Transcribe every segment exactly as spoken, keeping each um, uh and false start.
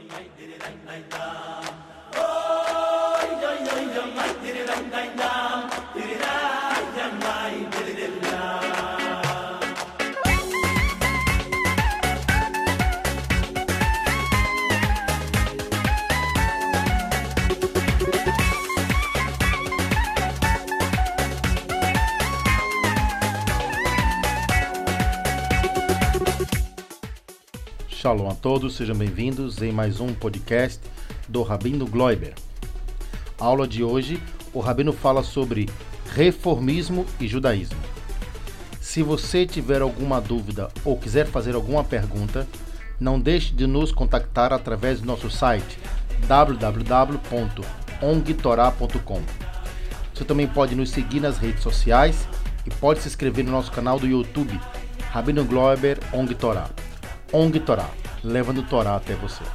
Shalom a todos, sejam bem-vindos em mais um podcast do Rabino Gloiber. A aula de hoje, o Rabino fala sobre reformismo e judaísmo. Se você tiver alguma dúvida ou quiser fazer alguma pergunta, não deixe de nos contactar através do nosso site w w w ponto ongtorá ponto com. Você também pode nos seguir nas redes sociais e pode se inscrever no nosso canal do YouTube, Rabino Gloiber Ongtorá. Ongtorá, levando Torá até você.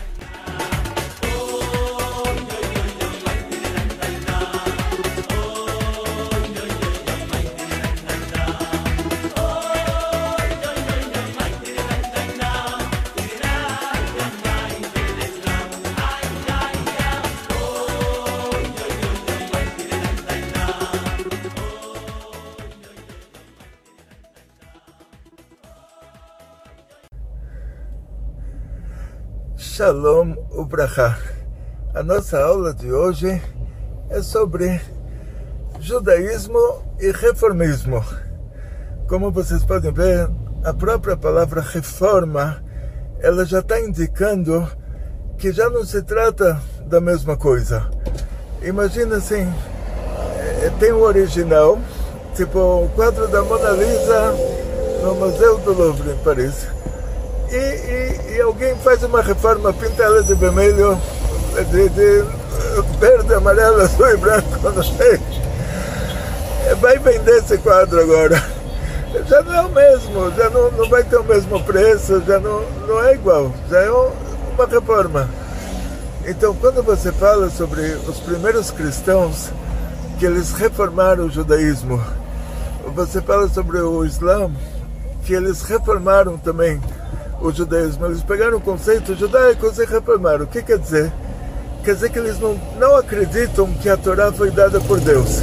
Shalom Ubrachá. A nossa aula de hoje é sobre judaísmo e reformismo. Como vocês podem ver, a própria palavra reforma, ela já está indicando que já não se trata da mesma coisa. Imagina assim, tem o original, tipo o quadro da Mona Lisa no Museu do Louvre, em Paris. E, e, e alguém faz uma reforma, pinta ela de vermelho, de, de verde, amarelo, azul e branco, não sei. Vai vender esse quadro agora. Já não é o mesmo, já não, não vai ter o mesmo preço, já não, não é igual, já é uma reforma. Então, quando você fala sobre os primeiros cristãos, que eles reformaram o judaísmo, você fala sobre o Islã, que eles reformaram também o judaísmo, eles pegaram o conceito judaico e reformaram. O que quer dizer? Quer dizer que eles não, não acreditam que a Torá foi dada por Deus.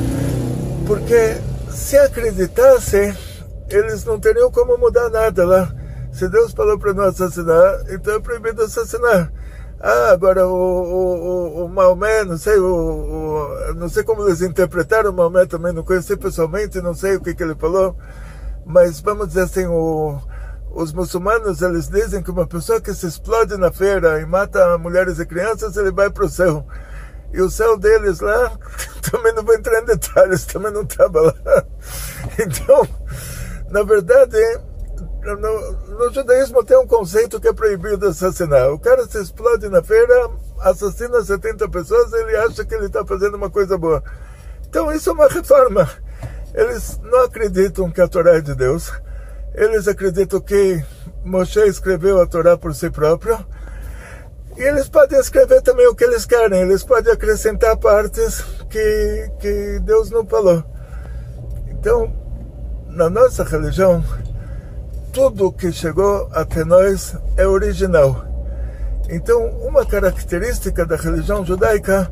Porque se acreditassem, eles não teriam como mudar nada lá. Se Deus falou para não assassinar, então é proibido assassinar. Ah, agora o, o, o, o Maomé, não sei, o, o, não sei como eles interpretaram o Maomé, também não conheci pessoalmente, não sei o que, que ele falou, mas vamos dizer assim, o os muçulmanos, eles dizem que uma pessoa que se explode na feira e mata mulheres e crianças, ele vai para o céu. E o céu deles lá, também não vou entrar em detalhes, também não estava lá. Então, na verdade, no, no judaísmo tem um conceito que é proibido assassinar. O cara se explode na feira, assassina setenta pessoas, ele acha que ele está fazendo uma coisa boa. Então, isso é uma reforma. Eles não acreditam que a Torá é de Deus. Eles acreditam que Moshe escreveu a Torá por si próprio. E eles podem escrever também o que eles querem. Eles podem acrescentar partes que, que Deus não falou. Então, na nossa religião, tudo que chegou até nós é original. Então, uma característica da religião judaica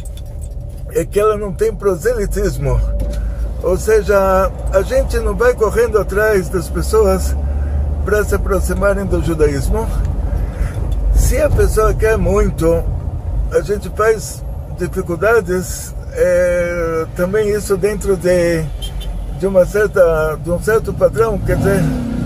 é que ela não tem proselitismo. Ou seja, a gente não vai correndo atrás das pessoas para se aproximarem do judaísmo. Se a pessoa quer muito, a gente faz dificuldades, é, também isso dentro de, de, uma certa, de um certo padrão, quer dizer,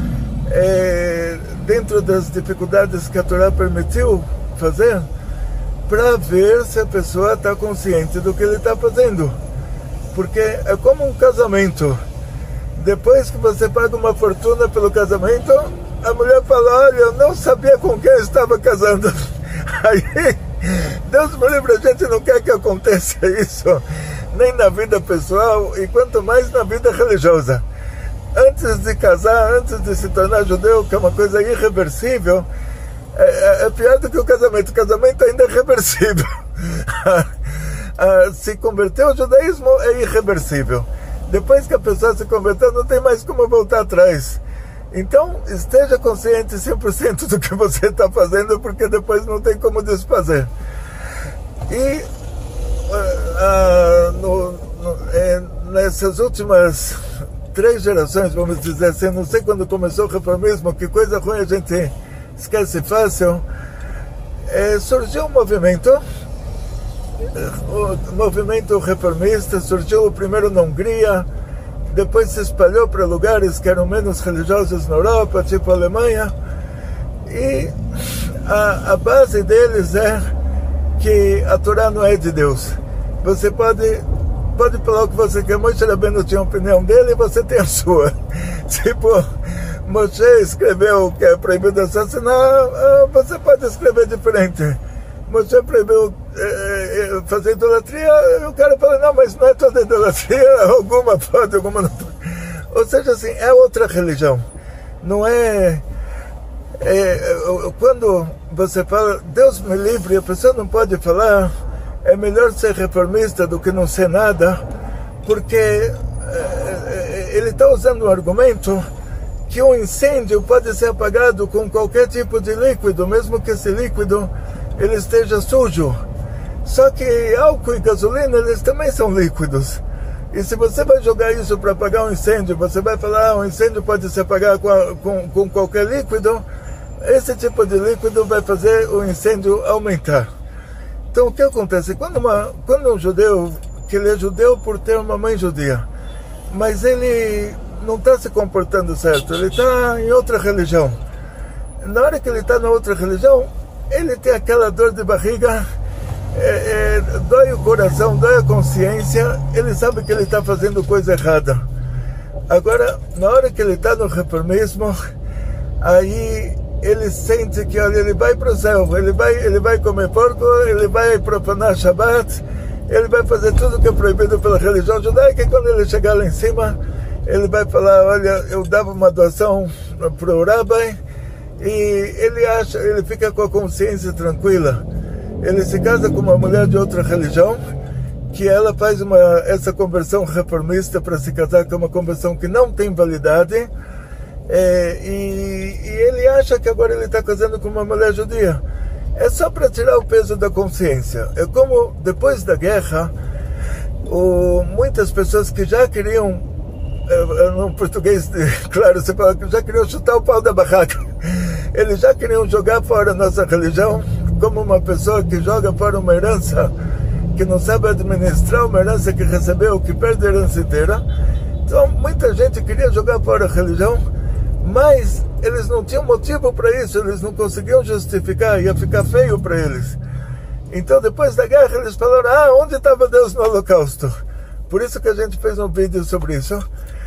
é, dentro das dificuldades que a Torá permitiu fazer, para ver se a pessoa está consciente do que ele está fazendo. Porque é como um casamento. Depois que você paga uma fortuna pelo casamento, a mulher fala, olha, eu não sabia com quem eu estava casando. Aí, Deus me livre, a gente não quer que aconteça isso, nem na vida pessoal, e quanto mais na vida religiosa. Antes de casar, antes de se tornar judeu, que é uma coisa irreversível, é, é pior do que o casamento. O casamento ainda é reversível. Se converter ao judaísmo é irreversível. Depois que a pessoa se converteu, não tem mais como voltar atrás. Então, esteja consciente cem por cento do que você está fazendo, porque depois não tem como desfazer. E uh, uh, no, no, é, nessas últimas três gerações, vamos dizer assim, não sei quando começou o reformismo, que coisa ruim a gente esquece fácil, é, surgiu um movimento, o movimento reformista, surgiu primeiro na Hungria, depois se espalhou para lugares que eram menos religiosos na Europa, tipo a Alemanha, e a, a base deles é que a Torá não é de Deus. Você pode, pode falar o que você quer. Moshe Rabbeinu tinha a opinião dele e você tem a sua. Tipo, Moshe escreveu que é proibido assassinar, você pode escrever diferente. Moshe proibiu é, fazer idolatria, e o cara fala, não, mas não é toda idolatria, alguma pode, alguma não pode. Ou seja, assim, é outra religião. Não é... É, quando você fala, Deus me livre, a pessoa não pode falar, é melhor ser reformista do que não ser nada, porque é, ele está usando um argumento que um incêndio pode ser apagado com qualquer tipo de líquido, mesmo que esse líquido ele esteja sujo. Só que álcool e gasolina, eles também são líquidos. E se você vai jogar isso para apagar um incêndio, você vai falar, ah, um incêndio pode se apagar com, a, com, com qualquer líquido, esse tipo de líquido vai fazer o incêndio aumentar. Então o que acontece? Quando, uma, quando um judeu, que ele é judeu por ter uma mãe judia, mas ele não está se comportando certo, ele está em outra religião. Na hora que ele está na outra religião, ele tem aquela dor de barriga, é, é, dói o coração, dói a consciência, ele sabe que ele está fazendo coisa errada. Agora, na hora que ele está no reformismo, aí ele sente que, olha, ele vai para o céu, ele vai, ele vai comer porco, ele vai profanar Shabbat, ele vai fazer tudo que é proibido pela religião judaica, e quando ele chegar lá em cima, ele vai falar, olha, eu dava uma doação para o Rabbi, e ele acha, ele fica com a consciência tranquila. Ele se casa com uma mulher de outra religião, que ela faz uma, essa conversão reformista para se casar, que é uma conversão que não tem validade, é, e, e ele acha que agora ele está casando com uma mulher judia. É só para tirar o peso da consciência. É como depois da guerra, o, muitas pessoas que já queriam, no português, claro, você fala que já queriam chutar o pau da barraca, eles já queriam jogar fora a nossa religião, como uma pessoa que joga fora uma herança, que não sabe administrar uma herança que recebeu, que perde a herança inteira. Então muita gente queria jogar fora a religião, mas eles não tinham motivo para isso, eles não conseguiam justificar, ia ficar feio para eles. Então depois da guerra eles falaram, ah, onde estava Deus no Holocausto? Por isso que a gente fez um vídeo sobre isso.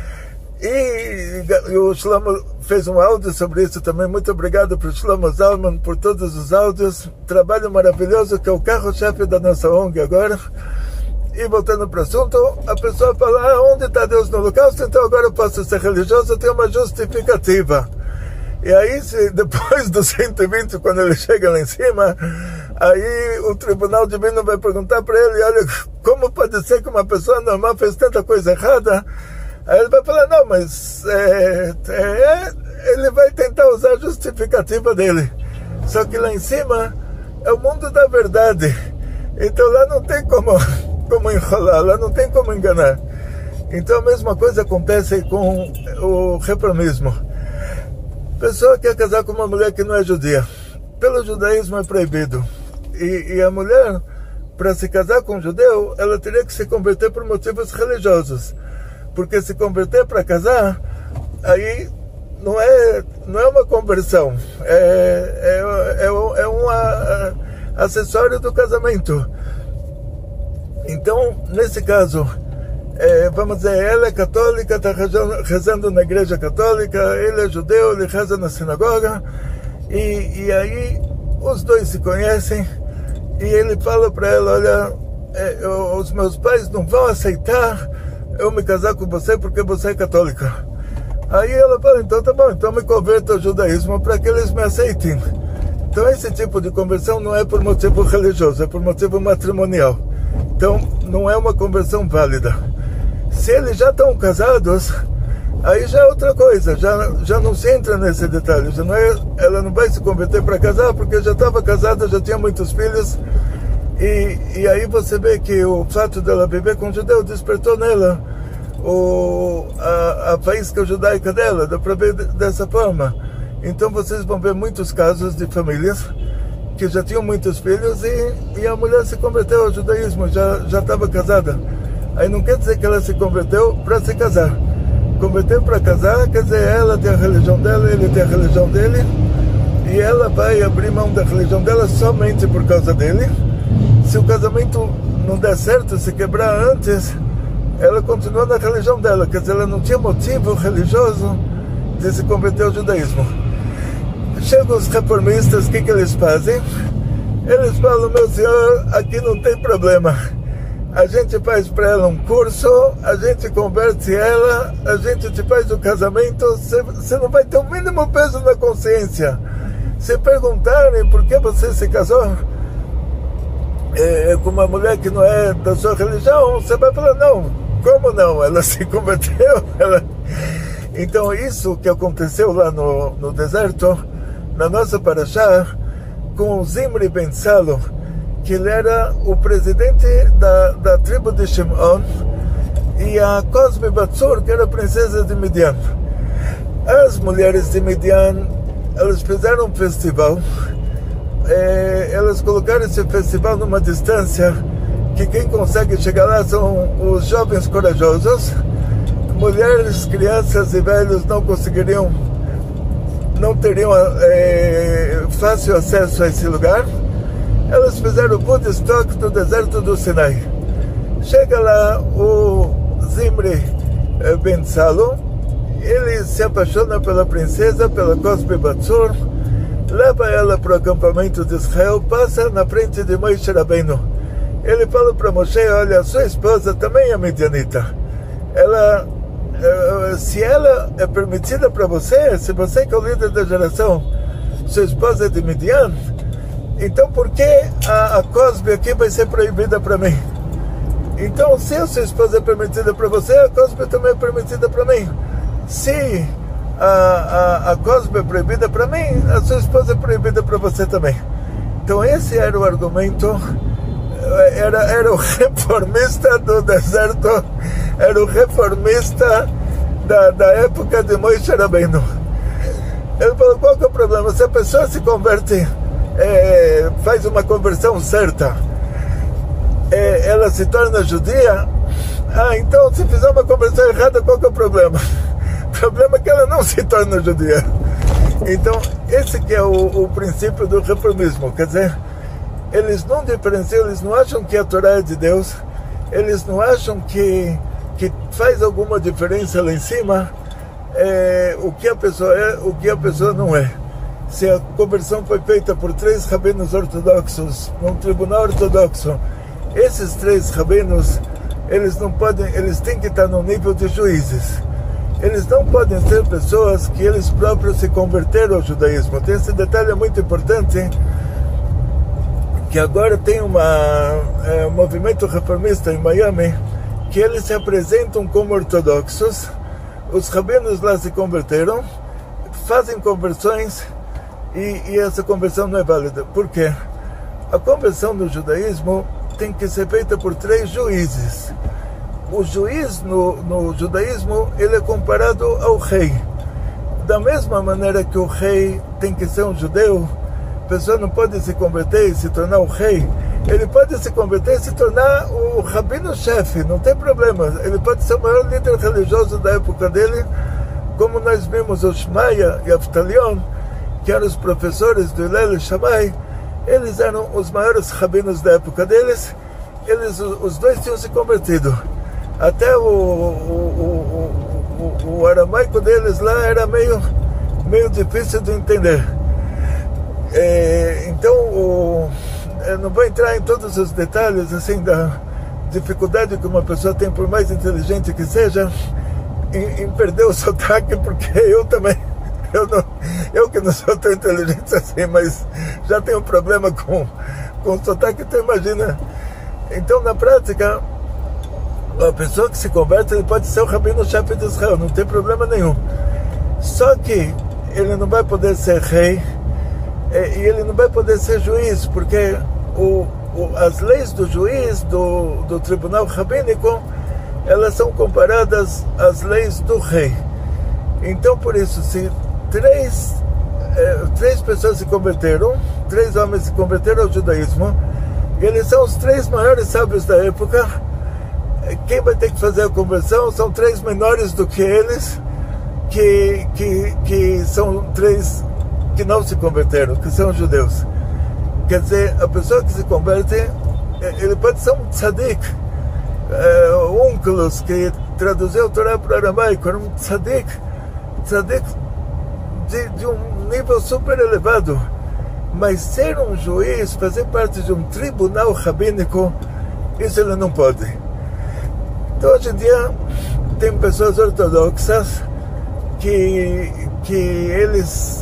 E, e o Shlomo fez um áudio sobre isso também. Muito obrigado para o Shlomo Zalman por todos os áudios. Trabalho maravilhoso, que é o carro-chefe da nossa O N G agora. E voltando para o assunto, a pessoa fala, ah, onde está Deus no Holocausto? Então agora eu posso ser religioso, eu tenho uma justificativa. E aí, se, depois do cento e vinte, quando ele chega lá em cima, aí o tribunal divino vai perguntar para ele, olha, como pode ser que uma pessoa normal fez tanta coisa errada? Aí ele vai falar, não, mas é, é, ele vai tentar usar a justificativa dele. Só que lá em cima é o mundo da verdade. Então lá não tem como, como enrolar, lá não tem como enganar. Então a mesma coisa acontece com o reformismo. A pessoa quer casar com uma mulher que não é judia. Pelo judaísmo é proibido. E, e a mulher, para se casar com um judeu, ela teria que se converter por motivos religiosos. Porque se converter para casar, aí não é, não é uma conversão, é, é, é, é um a, a, acessório do casamento. Então, nesse caso, é, vamos dizer, ela é católica, está rezando, rezando na igreja católica, ele é judeu, ele reza na sinagoga, e, e aí os dois se conhecem, e ele fala para ela, olha, é, eu, os meus pais não vão aceitar eu me casar com você porque você é católica. Aí ela fala, então tá bom, então me converto ao judaísmo para que eles me aceitem. Então esse tipo de conversão não é por motivo religioso, é por motivo matrimonial. Então não é uma conversão válida. Se eles já estão casados, aí já é outra coisa, já, já não se entra nesse detalhe, já não é, ela não vai se converter para casar, porque já estava casada, já tinha muitos filhos, e, e aí você vê que o fato dela viver com judeu despertou nela o, a, a faísca judaica dela, dá para ver dessa forma. Então vocês vão ver muitos casos de famílias que já tinham muitos filhos e, e a mulher se converteu ao judaísmo, já já estava casada. Aí não quer dizer que ela se converteu para se casar. Converteu para casar quer dizer ela tem a religião dela, ele tem a religião dele, e ela vai abrir mão da religião dela somente por causa dele. Se o casamento não der certo, se quebrar antes, ela continua na religião dela, quer dizer, ela não tinha motivo religioso de se converter ao judaísmo. Chegam os reformistas, o que, que eles fazem? Eles falam, meu senhor, aqui não tem problema. A gente faz para ela um curso, a gente converte ela, a gente te faz o casamento, você não vai ter o mínimo peso na consciência. Se perguntarem por que você se casou é, com uma mulher que não é da sua religião, você vai falar, não, como não? Ela se converteu. Ela... Então isso que aconteceu lá no, no deserto, na nossa paraxá, com Zimri ben Salo, que ele era o presidente da, da tribo de Shimon, e a Cosbe Batsur, que era a princesa de Midian. As mulheres de Midian, elas fizeram um festival, é, elas colocaram esse festival numa distância que quem consegue chegar lá são os jovens corajosos. Mulheres, crianças e velhos não conseguiriam, não teriam é, fácil acesso a esse lugar. Elas fizeram o Woodstock no deserto do Sinai. Chega lá o Zimri ben Salo, ele se apaixona pela princesa, pela Cosbe Batsur, leva ela para o acampamento de Israel, passa na frente de Moshe Rabbeinu. Ele fala para Moshe, olha, sua esposa também é midianita. Ela... se ela é permitida para você, se você que é o líder da geração, sua esposa é de Midian, então por que a, a Cosbe aqui vai ser proibida para mim? Então, se a sua esposa é permitida para você, a Cosbe também é permitida para mim. Se a, a, a Cosbe é proibida para mim, a sua esposa é proibida para você também. Então esse era o argumento. Era, era o reformista do deserto, era o reformista da, da época de Moshe Rabbeinu. Ele falou, qual que é o problema? Se a pessoa se converte, é, faz uma conversão certa, é, ela se torna judia, ah, então se fizer uma conversão errada, qual que é o problema? O problema é que ela não se torna judia. Então, esse que é o, o princípio do reformismo, quer dizer, eles não diferenciam, eles não acham que a Torá é de Deus, eles não acham que, que faz alguma diferença lá em cima é, o que a pessoa é, o que a pessoa não é. Se a conversão foi feita por três rabinos ortodoxos, num tribunal ortodoxo, esses três rabinos, eles não podem, eles têm que estar no nível de juízes. Eles não podem ser pessoas que eles próprios se converteram ao judaísmo. Tem esse detalhe muito importante, que agora tem uma, é, um movimento reformista em Miami, que eles se apresentam como ortodoxos, os rabinos lá se converteram, fazem conversões, e, e essa conversão não é válida. Por quê? A conversão no judaísmo tem que ser feita por três juízes. O juiz no, no judaísmo, ele é comparado ao rei. Da mesma maneira que o rei tem que ser um judeu, a pessoa não pode se converter e se tornar um rei. Ele pode se converter e se tornar o rabino-chefe, não tem problema. Ele pode ser o maior líder religioso da época dele, como nós vimos o Shmaya e Avtalion, que eram os professores do Hillel Shammai. Eles eram os maiores rabinos da época deles. Eles, os dois tinham se convertido. Até o, o, o, o, o aramaico deles lá era meio, meio difícil de entender. É, então, o, eu não vou entrar em todos os detalhes assim da dificuldade que uma pessoa tem, por mais inteligente que seja, em, em perder o sotaque, porque eu também, eu, não, eu que não sou tão inteligente assim, mas já tenho problema com, com o sotaque, então imagina. Então, na prática, a pessoa que se converte, ele pode ser o rabino-chefe de Israel, não tem problema nenhum. Só que ele não vai poder ser rei e ele não vai poder ser juiz, porque o, o, as leis do juiz, do, do tribunal rabínico, elas são comparadas às leis do rei. Então, por isso, se três, eh, três pessoas se converteram, três homens se converteram ao judaísmo, e eles são os três maiores sábios da época, quem vai ter que fazer a conversão são três menores do que eles, que, que, que são três que não se converteram, que são judeus. Quer dizer, a pessoa que se converte, ele pode ser um tzadik, uh, Onkelos, que traduziu a Torá para o aramaico, era um tzadik, tzadik de, de um nível super elevado. Mas ser um juiz, fazer parte de um tribunal rabínico, isso ele não pode. Então, hoje em dia, tem pessoas ortodoxas que, que eles,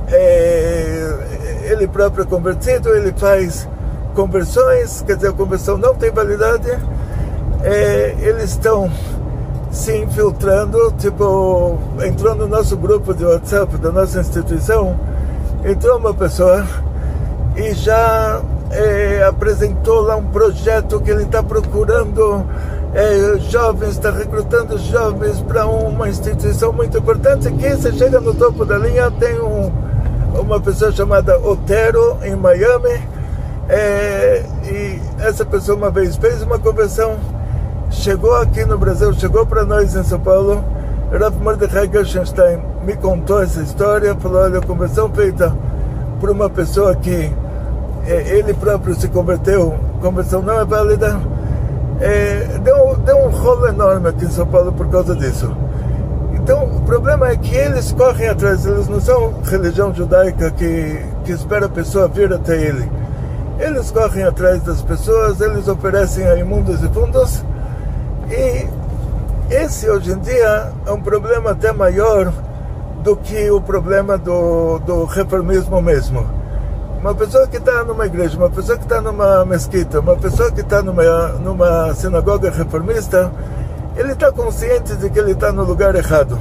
é, ele próprio é convertido, ele faz conversões, quer dizer, a conversão não tem validade, é, eles estão se infiltrando, tipo, entrou no nosso grupo de WhatsApp da nossa instituição, entrou uma pessoa e já é, apresentou lá um projeto que ele está procurando é, jovens, está recrutando jovens para uma instituição muito importante, que você chega no topo da linha, tem um, uma pessoa chamada Otero em Miami, é, e essa pessoa uma vez fez uma conversão, chegou aqui no Brasil, chegou para nós em São Paulo. Rav Mordechai Gershonstein me contou essa história, falou, olha, a conversão feita por uma pessoa que é, ele próprio se converteu, a conversão não é válida, é, deu, deu um rolo enorme aqui em São Paulo por causa disso. Então, o problema é que eles correm atrás, eles não são religião judaica que, que espera a pessoa vir até ele. Eles correm atrás das pessoas, eles oferecem aí mundos e fundos, e esse hoje em dia é um problema até maior do que o problema do, do reformismo mesmo. Uma pessoa que está numa igreja, uma pessoa que está numa mesquita, uma pessoa que está numa, numa sinagoga reformista, ele está consciente de que ele está no lugar errado.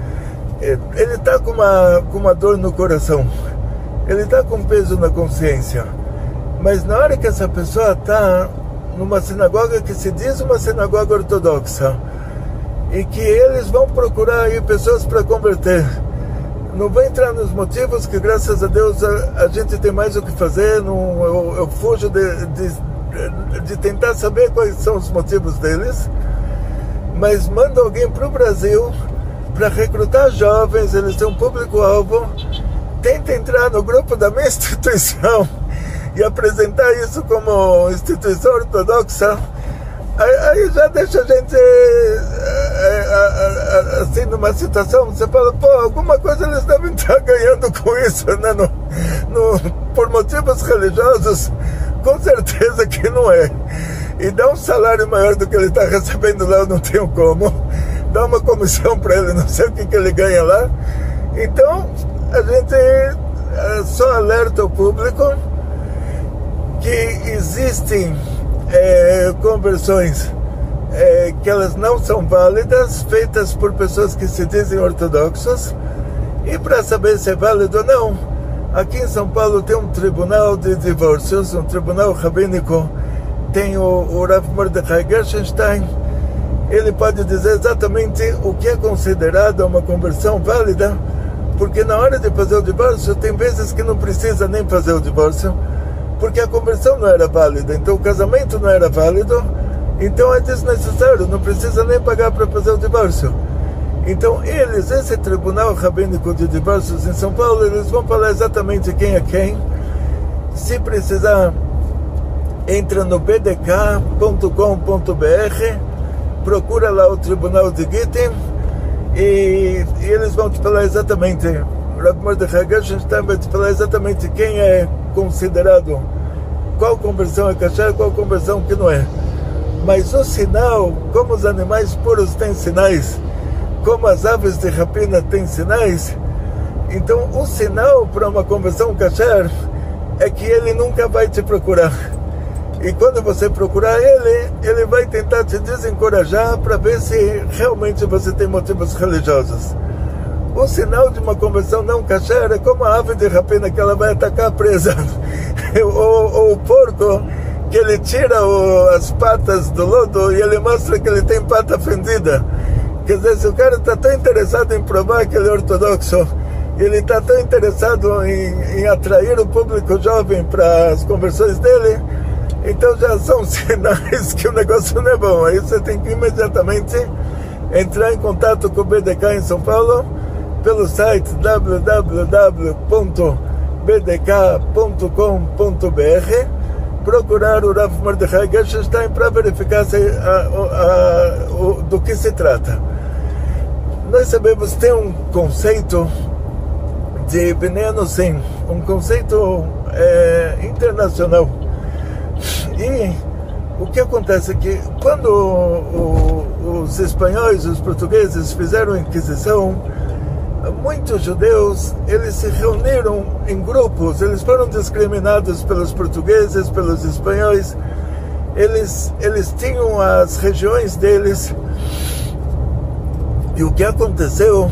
Ele está com uma, com uma dor no coração, ele está com peso na consciência. Mas na hora que essa pessoa está numa sinagoga que se diz uma sinagoga ortodoxa, e que eles vão procurar aí pessoas para converter, não vou entrar nos motivos, que graças a Deus a, a gente tem mais o que fazer, não, eu, eu fujo de, de, de tentar saber quais são os motivos deles, mas manda alguém para o Brasil para recrutar jovens, eles têm um público-alvo, tenta entrar no grupo da minha instituição e apresentar isso como instituição ortodoxa, aí, aí já deixa a gente assim numa situação, você fala, pô, alguma coisa eles devem estar ganhando com isso, né? No, no, por motivos religiosos, com certeza que não é. E dá um salário maior do que ele está recebendo lá, eu não tenho como, dá uma comissão para ele, não sei o que, que ele ganha lá. Então a gente só alerta o público que existem é, conversões é, que elas não são válidas, feitas por pessoas que se dizem ortodoxos, e para saber se é válido ou não, aqui em São Paulo tem um tribunal de divórcios, um tribunal rabínico, tem o, o Rav Mordechai Gershonstein, ele pode dizer exatamente o que é considerado uma conversão válida, porque na hora de fazer o divórcio, tem vezes que não precisa nem fazer o divórcio, porque a conversão não era válida, então o casamento não era válido, então é desnecessário, não precisa nem pagar para fazer o divórcio. Então eles, esse tribunal rabínico de divórcios em São Paulo, eles vão falar exatamente quem é quem. Se precisar, entra no b d k ponto com ponto b r, procura lá o tribunal de Gittin, e, e eles vão te falar exatamente, Rav Mordechai Gershonstein vai te falar exatamente quem é considerado, qual conversão é kasher, qual conversão que não é. Mas o sinal, como os animais puros têm sinais, como as aves de rapina têm sinais, então o sinal para uma conversão kasher é que ele nunca vai te procurar. E quando você procurar ele, ele vai tentar te desencorajar para ver se realmente você tem motivos religiosos. O sinal de uma conversão não kasher é como a ave de rapina que ela vai atacar presa. ou, ou o porco que ele tira o, as patas do lodo e ele mostra que ele tem pata fendida. Quer dizer, se o cara está tão interessado em provar que ele é ortodoxo, ele está tão interessado em, em atrair o público jovem para as conversões dele, então já são sinais que o negócio não é bom. Aí você tem que imediatamente entrar em contato com o B D K em São Paulo pelo site w w w ponto b d k ponto com ponto b r, procurar o Rav Mordechai Gershestein para verificar se, a, a, a, o, do que se trata. Nós sabemos que tem um conceito de Bnei Anusim, um conceito é, internacional. E o que acontece é que quando o, o, os espanhóis, os portugueses fizeram a Inquisição, muitos judeus, eles se reuniram em grupos, eles foram discriminados pelos portugueses, pelos espanhóis, eles, eles tinham as regiões deles. E o que aconteceu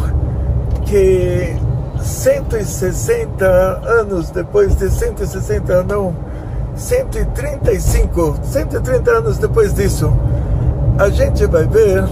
que cento e sessenta anos depois de cento e sessenta, não, cento e trinta e cinco, cento e trinta anos depois disso, a gente vai ver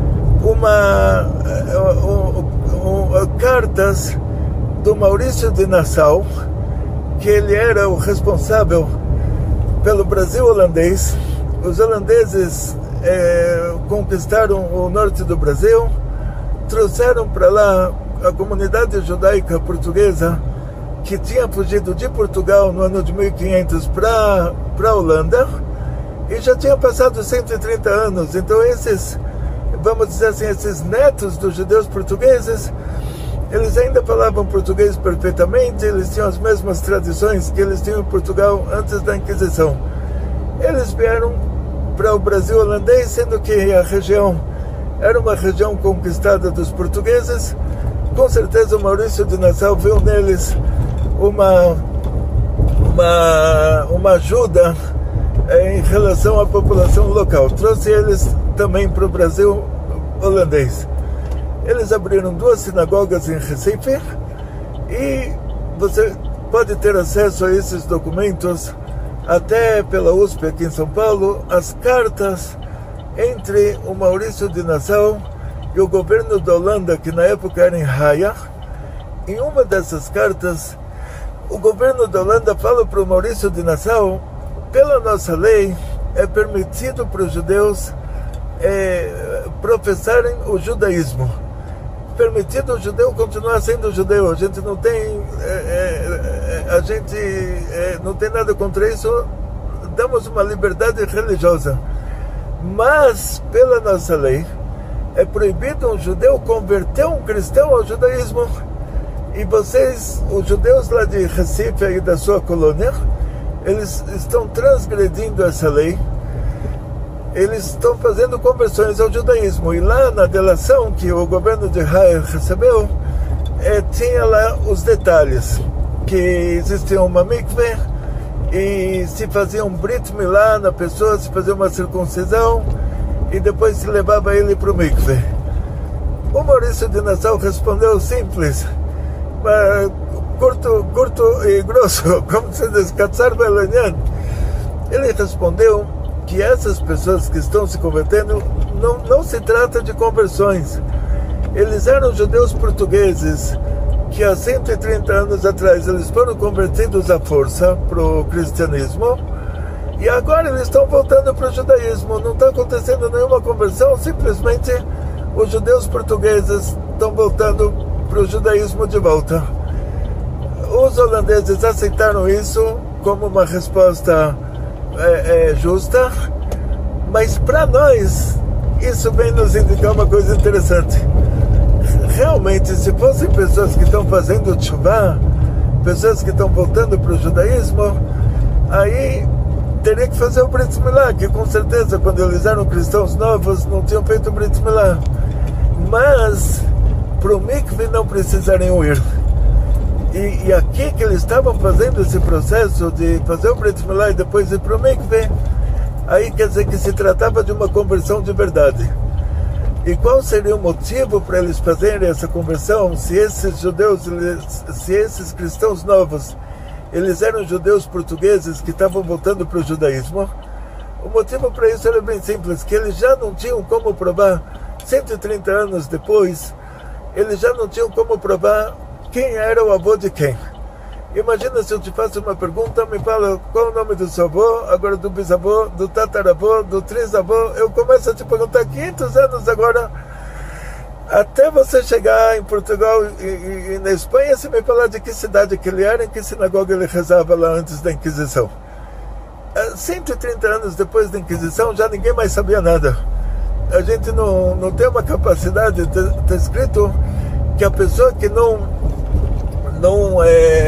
uma uh, uh, uh, cartas do Maurício de Nassau, que ele era o responsável pelo Brasil holandês. Os holandeses eh, conquistaram o norte do Brasil, trouxeram para lá a comunidade judaica portuguesa que tinha fugido de Portugal no ano de mil e quinhentos para a Holanda, e já tinha passado cento e trinta anos. Então esses, vamos dizer assim, esses netos dos judeus portugueses, eles ainda falavam português perfeitamente, eles tinham as mesmas tradições que eles tinham em Portugal antes da Inquisição. Eles vieram para o Brasil holandês, sendo que a região era uma região conquistada dos portugueses. Com certeza o Maurício de Nassau viu neles uma, uma, uma ajuda em relação à população local. Trouxe eles também para o Brasil holandês. Eles abriram duas sinagogas em Recife e você pode ter acesso a esses documentos até pela U S P aqui em São Paulo, as cartas entre o Maurício de Nassau e o governo da Holanda, que na época era em Haia. Em uma dessas cartas, o governo da Holanda fala para o Maurício de Nassau: pela nossa lei, é permitido para os judeus é, professarem o judaísmo. Permitido o judeu continuar sendo judeu. A gente não tem, é, é, a gente é, não tem nada contra isso. Damos uma liberdade religiosa. Mas, pela nossa lei, é proibido um judeu converter um cristão ao judaísmo. E vocês, os judeus lá de Recife e da sua colônia, eles estão transgredindo essa lei. Eles estão fazendo conversões ao judaísmo. E lá na delação que o governo de Haia recebeu, é, tinha lá os detalhes, que existia uma mikveh e se fazia um brit milá na pessoa, se fazia uma circuncisão e depois se levava ele para o mikveh. O Maurício de Nassau respondeu simples, mas curto, curto e grosso, como se diz, catzar belanhan. Ele respondeu que essas pessoas que estão se convertendo, não, não se trata de conversões. Eles eram judeus portugueses que há cento e trinta anos atrás eles foram convertidos à força para o cristianismo e agora eles estão voltando para o judaísmo. Não está acontecendo nenhuma conversão, simplesmente os judeus portugueses estão voltando para o judaísmo de volta. Os holandeses aceitaram isso como uma resposta É, é justa, mas para nós isso vem nos indicar uma coisa interessante. Realmente, se fossem pessoas que estão fazendo tchuvá, pessoas que estão voltando para o judaísmo, aí teria que fazer o Brit Milá, que com certeza quando eles eram cristãos novos não tinham feito o Brit Milá. Mas para o mikve não precisariam ir. E, e aqui que eles estavam fazendo esse processo de fazer o Brit Milá e depois ir para o mikve, aí quer dizer que se tratava de uma conversão de verdade. E qual seria o motivo para eles fazerem essa conversão? Se esses judeus, se esses cristãos novos, eles eram judeus portugueses que estavam voltando para o judaísmo, o motivo para isso era bem simples, que eles já não tinham como provar, cento e trinta anos depois, eles já não tinham como provar quem era o avô de quem. Imagina se eu te faço uma pergunta, me fala qual é o nome do seu avô, agora do bisavô, do tataravô, do trisavô, eu começo a te perguntar quinhentos anos agora, até você chegar em Portugal e, e, e na Espanha, você me falar de que cidade que ele era, em que sinagoga ele rezava lá antes da Inquisição. cento e trinta anos depois da Inquisição, já ninguém mais sabia nada. A gente não, não tem uma capacidade, está escrito que a pessoa que não não, é,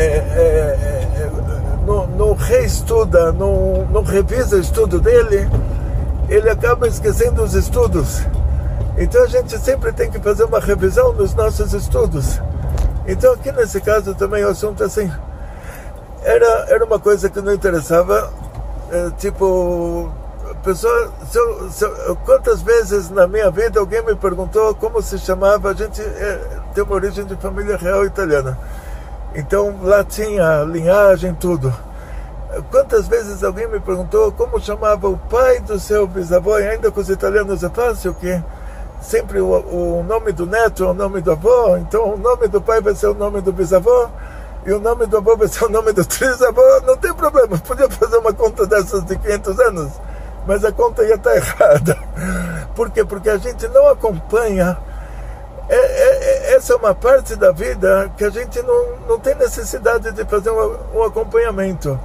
é, é, não, não reestuda, não, não revisa o estudo dele, ele acaba esquecendo os estudos. Então a gente sempre tem que fazer uma revisão nos nossos estudos. Então aqui nesse caso também o assunto assim, era, era uma coisa que não interessava, é, tipo, pessoa, se eu, se eu, quantas vezes na minha vida alguém me perguntou como se chamava, a gente é, tem uma origem de família real italiana. Então lá tinha linhagem, tudo. Quantas vezes alguém me perguntou como chamava o pai do seu bisavô, e ainda com os italianos é fácil, que sempre o, o nome do neto é o nome do avô, então o nome do pai vai ser o nome do bisavô, e o nome do avô vai ser o nome do trisavô, não tem problema, podia fazer uma conta dessas de quinhentos anos, mas a conta ia estar errada. Por quê? Porque a gente não acompanha. É, é, essa é uma parte da vida que a gente não, não tem necessidade de fazer um, um acompanhamento.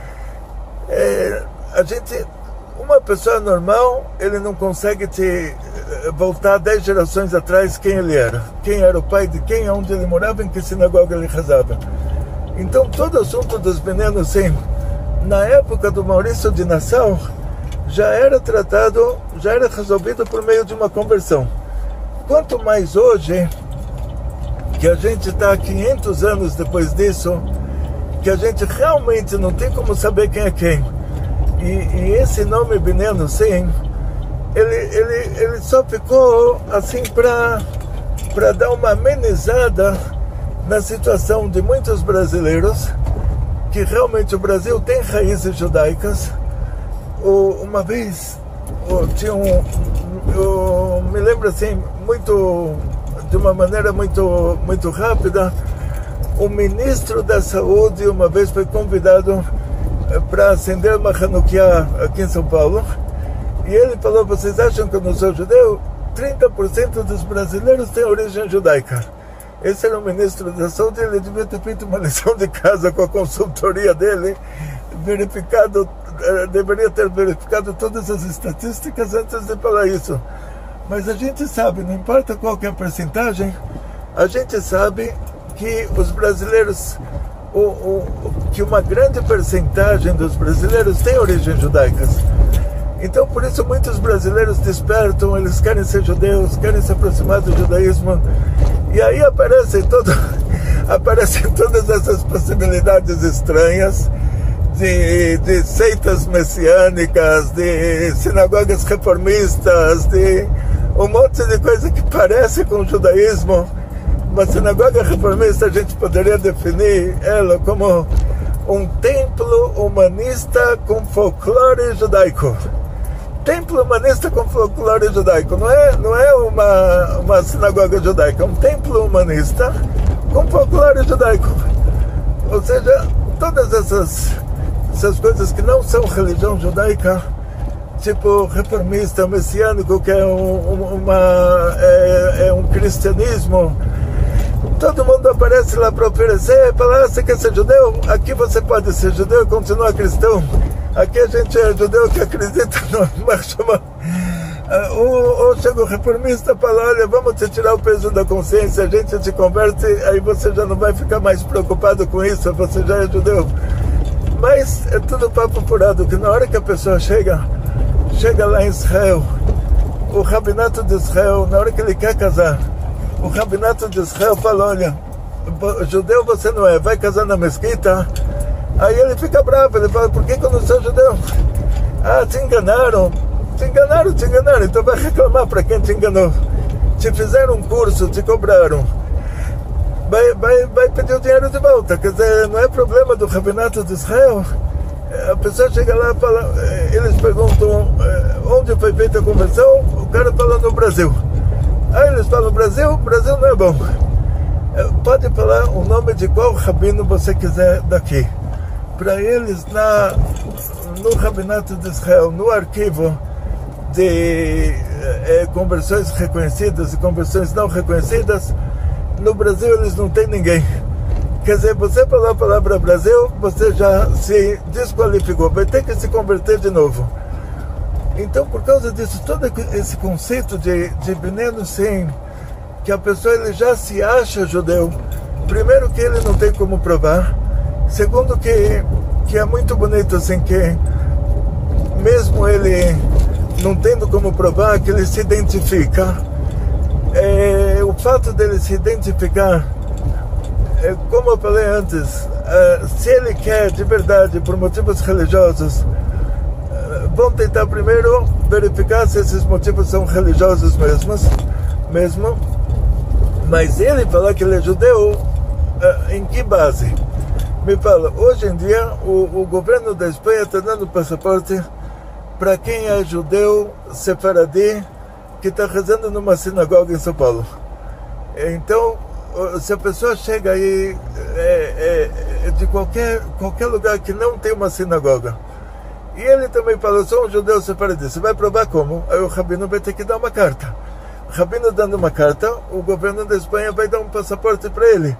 É, a gente, uma pessoa normal, ele não consegue te voltar dez gerações atrás quem ele era, quem era o pai de quem, onde ele morava, em que sinagoga ele rezava. Então todo o assunto dos venenos, sim, na época do Maurício de Nassau, já era tratado, já era resolvido por meio de uma conversão. Quanto mais hoje, que a gente está quinhentos anos depois disso, que a gente realmente não tem como saber quem é quem. E, e esse nome Beneno, sim, ele, ele, ele só ficou assim para para dar uma amenizada na situação de muitos brasileiros, que realmente o Brasil tem raízes judaicas. Uma vez, tinha um, eu me lembro assim, muito, de uma maneira muito, muito rápida, o ministro da Saúde uma vez foi convidado para acender uma Hanukkah aqui em São Paulo, e ele falou: vocês acham que eu não sou judeu? trinta por cento dos brasileiros têm origem judaica. Esse era o ministro da Saúde, ele devia ter feito uma lição de casa com a consultoria dele, verificado, deveria ter verificado todas as estatísticas antes de falar isso. Mas a gente sabe, não importa qual que é a percentagem, a gente sabe que os brasileiros, o, o, que uma grande percentagem dos brasileiros tem origens judaicas. Então por isso muitos brasileiros despertam, eles querem ser judeus, querem se aproximar do judaísmo, e aí aparecem, todo, aparecem todas essas possibilidades estranhas, De, de seitas messiânicas, de sinagogas reformistas, de um monte de coisa que parece com o judaísmo. Uma sinagoga reformista, a gente poderia definir ela como um templo humanista com folclore judaico. Templo humanista com folclore judaico. Não é, não é uma, uma sinagoga judaica, é um templo humanista com folclore judaico. Ou seja, todas essas essas coisas que não são religião judaica, tipo reformista, messiânico, que é um, uma, é, é um cristianismo. Todo mundo aparece lá para oferecer, falar: ah, você quer ser judeu? Aqui você pode ser judeu e continuar cristão. Aqui a gente é judeu que acredita numa chama. Ou, ou chega o reformista e fala: olha, vamos te tirar o peso da consciência, a gente te converte, aí você já não vai ficar mais preocupado com isso, você já é judeu. Mas é tudo papo furado, que na hora que a pessoa chega, chega lá em Israel, o rabinato de Israel, na hora que ele quer casar, o rabinato de Israel fala: olha, judeu você não é, vai casar na mesquita. Aí ele fica bravo, ele fala: por que que eu não sou judeu? Ah, te enganaram, te enganaram, te enganaram, então vai reclamar para quem te enganou. Te fizeram um curso, te cobraram, vai, vai, vai pedir o dinheiro de volta. Quer dizer, não é problema do Rabinato de Israel. A pessoa chega lá e fala, eles perguntam onde foi feita a conversão, o cara fala no Brasil. Aí eles falam Brasil, Brasil não é bom. Pode falar o nome de qual rabino você quiser daqui. Para eles, na, no Rabinato de Israel, no arquivo de é, conversões reconhecidas e conversões não reconhecidas, no Brasil eles não têm ninguém. Quer dizer, você falar a palavra Brasil, você já se desqualificou, vai ter que se converter de novo. Então, por causa disso, todo esse conceito de, de Benenu Sim, que a pessoa ele já se acha judeu, primeiro que ele não tem como provar, segundo que, que é muito bonito assim, que mesmo ele não tendo como provar, que ele se identifica, é, o fato dele se identificar, é, como eu falei antes, é, se ele quer de verdade, por motivos religiosos, é, vamos tentar primeiro verificar se esses motivos são religiosos mesmos, mesmo, mas ele falar que ele é judeu, é, em que base? Me fala, hoje em dia o, o governo da Espanha está dando passaporte para quem é judeu sefaradi que está rezando numa sinagoga em São Paulo. Então, se a pessoa chega aí é, é, de qualquer, qualquer lugar que não tem uma sinagoga, e ele também fala, eu sou um judeu sefaradi, você vai provar como? Aí o rabino vai ter que dar uma carta. O rabino dando uma carta, o governo da Espanha vai dar um passaporte para ele.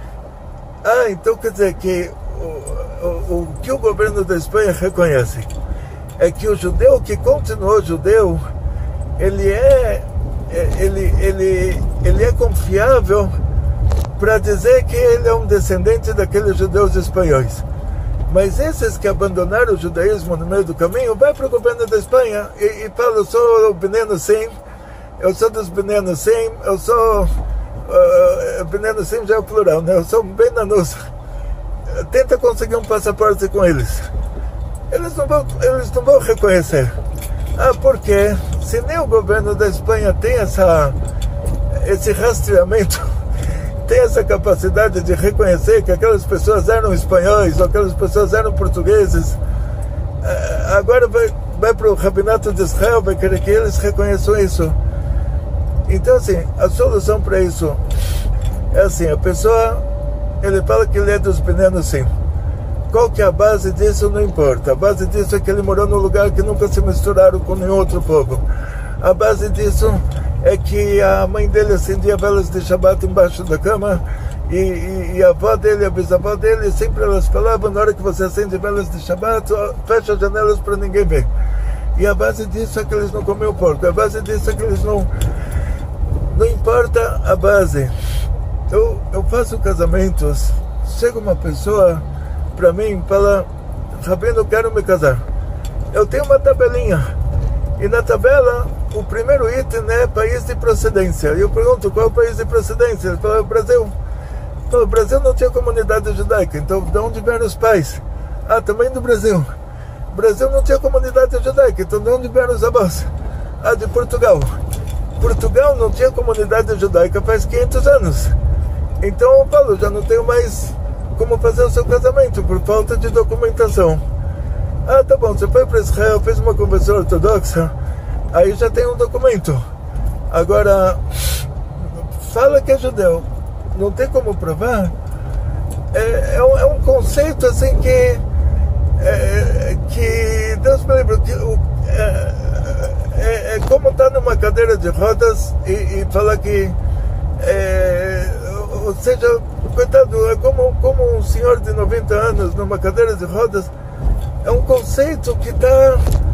Ah, então quer dizer que o, o, o que o governo da Espanha reconhece é que o judeu que continuou judeu, ele é, ele, ele, ele é confiável para dizer que ele é um descendente daqueles judeus espanhóis. Mas esses que abandonaram o judaísmo no meio do caminho, vai para o governo da Espanha e, e fala, eu sou o Benenu Sim, eu sou dos Benenu Sim, eu sou... Uh, Benenu Sim já é o plural, né? Eu sou um Benanus. Tenta conseguir um passaporte com eles. Eles não vão, eles não vão reconhecer. Ah, porque se nem o governo da Espanha tem essa, esse rastreamento, tem essa capacidade de reconhecer que aquelas pessoas eram espanhóis ou aquelas pessoas eram portugueses, agora vai, vai para o Rabinato de Israel, vai querer que eles reconheçam isso. Então, assim, a solução para isso é assim, a pessoa, ele fala que ele é dos Benenu Sim. Qual que é a base disso? Não importa. A base disso é que ele morou num lugar que nunca se misturaram com nenhum outro povo. A base disso é que a mãe dele acendia velas de Shabbat embaixo da cama e, e, e a avó dele, a bisavó dele, sempre elas falavam, na hora que você acende velas de Shabbat, fecha as janelas para ninguém ver. E a base disso é que eles não comiam porco. A base disso é que eles não... Não importa a base. Eu, eu faço casamentos, chega uma pessoa para mim e fala, Rabino, eu quero me casar. Eu tenho uma tabelinha. E na tabela, o primeiro item é país de procedência. E eu pergunto, qual é o país de procedência? Ele fala, o Brasil. Então, o Brasil não tinha comunidade judaica. Então, de onde vieram os pais? Ah, também do Brasil. O Brasil não tinha comunidade judaica. Então, de onde vieram os avós? Ah, de Portugal. Portugal não tinha comunidade judaica faz quinhentos anos. Então eu falo, já não tenho mais como fazer o seu casamento por falta de documentação. Ah, tá bom, você foi para Israel, fez uma conversão ortodoxa, aí já tem um documento. Agora, fala que é judeu, não tem como provar. É, é, um, é um conceito assim que, é, que Deus me lembra, que o, é, É, é como estar numa cadeira de rodas e, e falar que, é, ou seja, coitado, é como, como um senhor de noventa anos numa cadeira de rodas. É um conceito que está,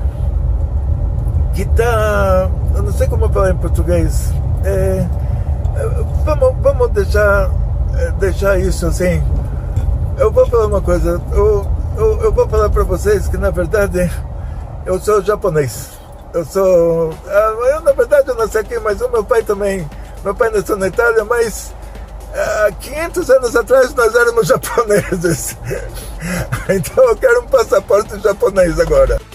que está, eu não sei como falar em português. É, vamos, vamos deixar, deixar isso assim. Eu vou falar uma coisa. Eu, eu, eu vou falar para vocês que na verdade eu sou japonês. Eu sou... Eu, na verdade, eu nasci aqui, mas o meu pai também... Meu pai nasceu na Itália, mas... Há quinhentos anos atrás nós éramos japoneses. Então eu quero um passaporte japonês agora.